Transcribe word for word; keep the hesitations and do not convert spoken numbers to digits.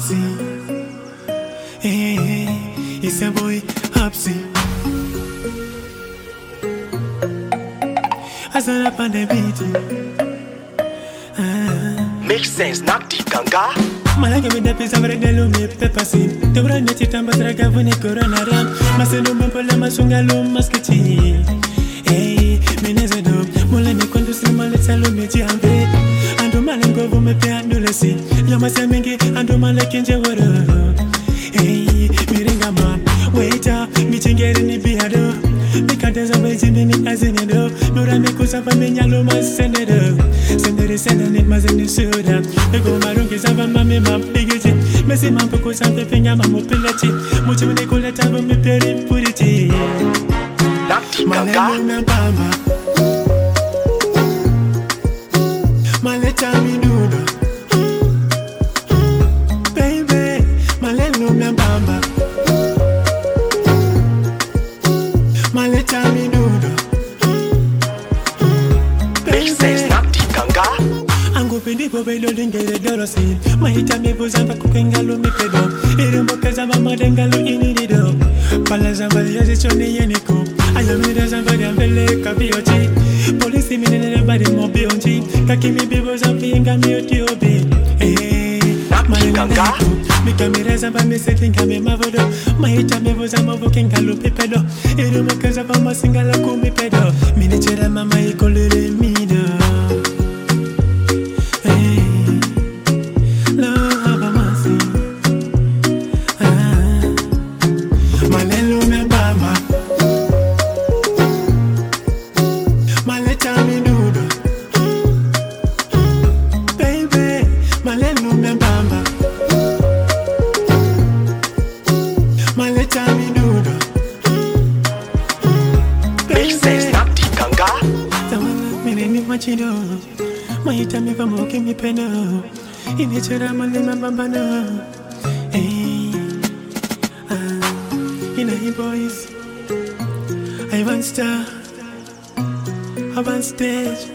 Hopsy. Hey, hey, it's a boy, Hopsy. I stand up on the beat. Ah. Make sense, not the ganga. Malaki mi da pesa vrede lo mi pepa sim. Dobra ne ti tamba draga vune corona ram. Maseno mampola masunga lo masketi. Hey, mineze do. Mola mi kondu sima le salo mi jiambe. Ando malengo vo me pe andolesi. Yama semingi ando malaki nje woro. Hey, miringa ma. Waiter, mi chingeri ni biado. Mi kadeza weji mini azine do. Nura mi kusava mi nyalo masene do. Sendere senda ni mazene suda. Ego marungi zava mami ma bigiti. Mesi mampo kusava pinya mamu pilati. Muchi mene kuleta vo mi peri puriti. Nati Malelu ganga. me bamba. Maleta mi nudo. Baby, malelu me bamba. Maleta mi nudo. Make sense, not the ganga. Ango pendi po belo lingere dorosi. Mahita me buzamba kukengalo mi pedo. Irumbo kazamba madengalo inidido. Pala zamba yazi choni yeniko. Ayamira zamba diambele kabioti. Polisi minene badi mobionji. Kakimi bibo zambi inga mi otiobi. Eh, Ganga. mi kamera zamba mi settinga mi mavodo. Mahita me buzamba kukengalo pipedo. Irumbo kazamba masingala kumi pedo. Mini chera mama ikolere mido. Make sense, not the ganga. Machido, my time if I'm walking me penno. In each other, my name and bambano. Hey, ah, in a boys, I want star, I want stage.